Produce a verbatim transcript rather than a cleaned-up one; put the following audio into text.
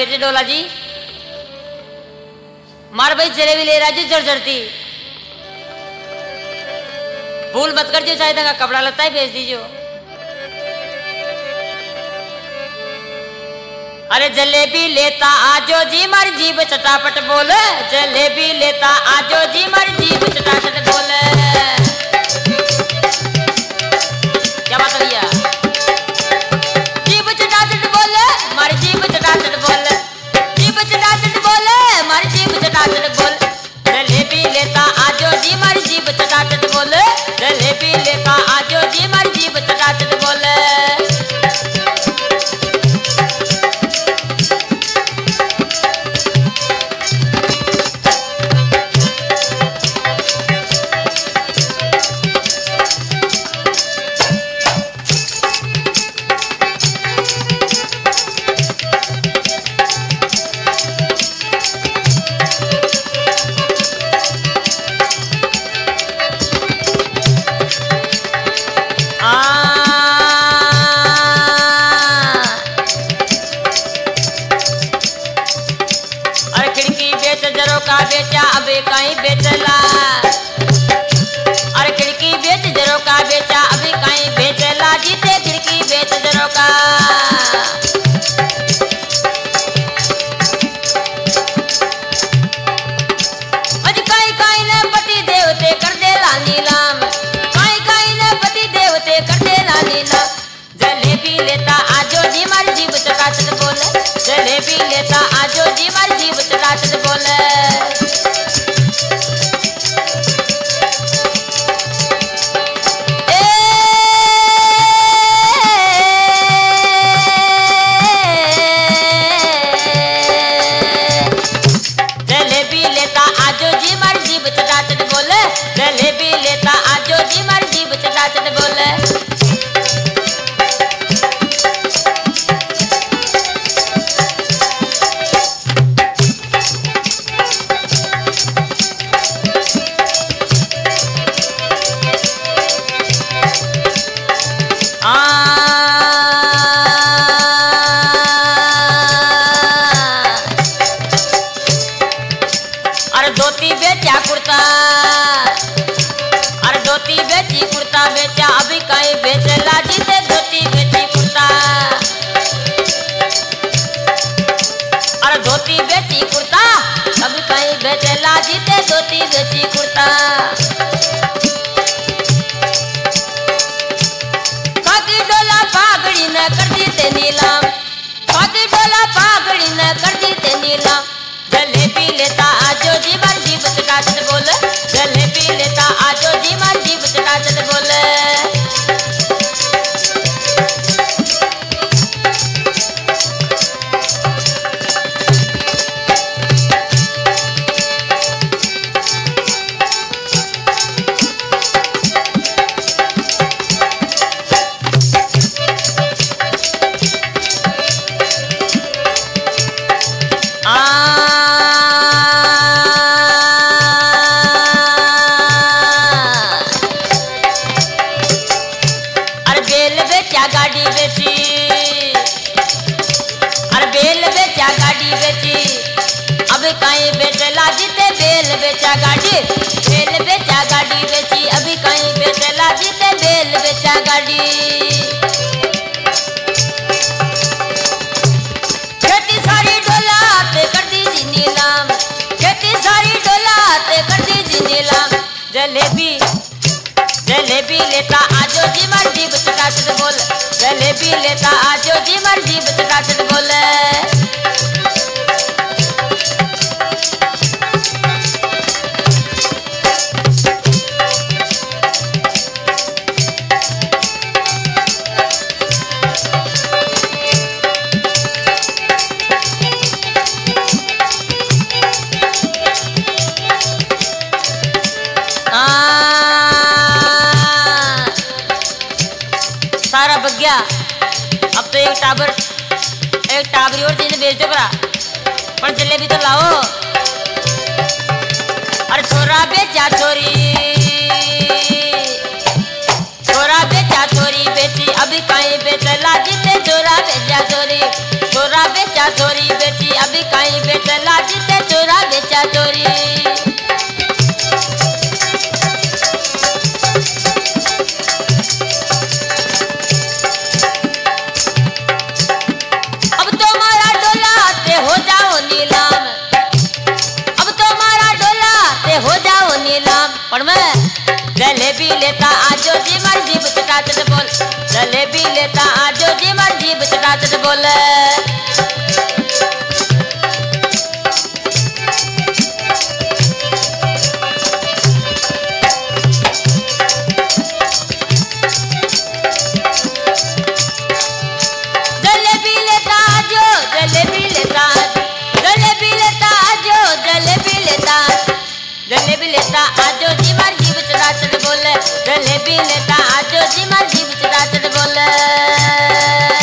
बेटे डोला जी मार भाई जलेबी ले राजू जड़ जड़ती भूल मत कर जो चाहे का कपड़ा लगता है भेज दीजिए। अरे जलेबी लेता आजो जी मारी जीभ चटापट बोले जलेबी लेता आजो जी मारी जीभ चटापट बोले। क्या बात भैया जीभ चटाचट बोले मारी जीभ चटाचट बोले जीभ चटाचट बोले मारी जीभ चटाचट बोले जलेबी लेता आजो जी मारी जीभ चटाचट बोले जलेबी लेता आजो जी मारी जीभ चटाचट बोले। का बेचा अबे कहीं बेचला अरे खिड़की बेच जरो का बेचा अभी कहीं बेचला जीते खिड़की बेच जरो का। अज कहीं कहीं ने पति देवते कर देला नीलाम कहीं कहीं ने पति देवते कर देला नीलाम। जलेबी लेता आजो जी मारी जीभ चटाचट बोले जलेबी लेता आजो जी मारी जीभ चटाचट बोले। जलेबी लेता आजो जी मारी जीभ चटाचट बोले जलेबी लेता आजो जी मारी जीभ चटाचट बोले। अरे धोती बेचा कुर्ता अरे धोती बेची कुर्ता बेचा अभी कहीं बेचला जीते धोती बेची कुर्ता अरे धोती बेची कुर्ता अभी कहीं बेचला जीते धोती बेची कुर्ता। फाकी डोला फागड़ी न कर दी ते नीलाम फाकी डोला फागड़ी न कर दी ते नीलाम। जलेबी लेता आजो जी मारी जीभ चटाचट बोले जलेबी लेता आजो जी मारी जीभ चटाचट बोले। गाड़ी बेची अरे बेल बेचा गाड़ी बेची अभी कहीं बेचला जीते बेल बेचा गाड़ी बेल बेचा गाड़ी बेची अभी कहीं बेचला जीते बेल बेचा गाड़ी। खेती सारी डोला ते कर दी जी नीलाम खेती सारी डोला ते कर दी जी नीलाम। जलेबी जलेबी लेता आजो जी मारी जीभ चटाचट बोले जलेबी लेता आजो जी मारी जीभ चटाचट बोले। सारा बग गया अब तो एक टाबर एक टाबरी और चीज बेच दो भरा पर जलेबी तो लाओ। अरे छोरा बेचा छोरी छोरा बेचा छोरी बेची अभी कहीं बेचला जीते छोरा बेचा छोरी छोरा बेचा छोरी बेची लेता आजो जी मर जीभ चटाचट बोल, जलेबी लेता आजो जी मर जीभ चटाचट बोल। जलेबी लेता आजो, जलेबी लेता, जलेबी लेता आजो, जलेबी लेता, जलेबी लेता आजो जी मर जीभ चटाचट बोल, जलेबी लेता आजो जी मर जीभ चटाचट बोल।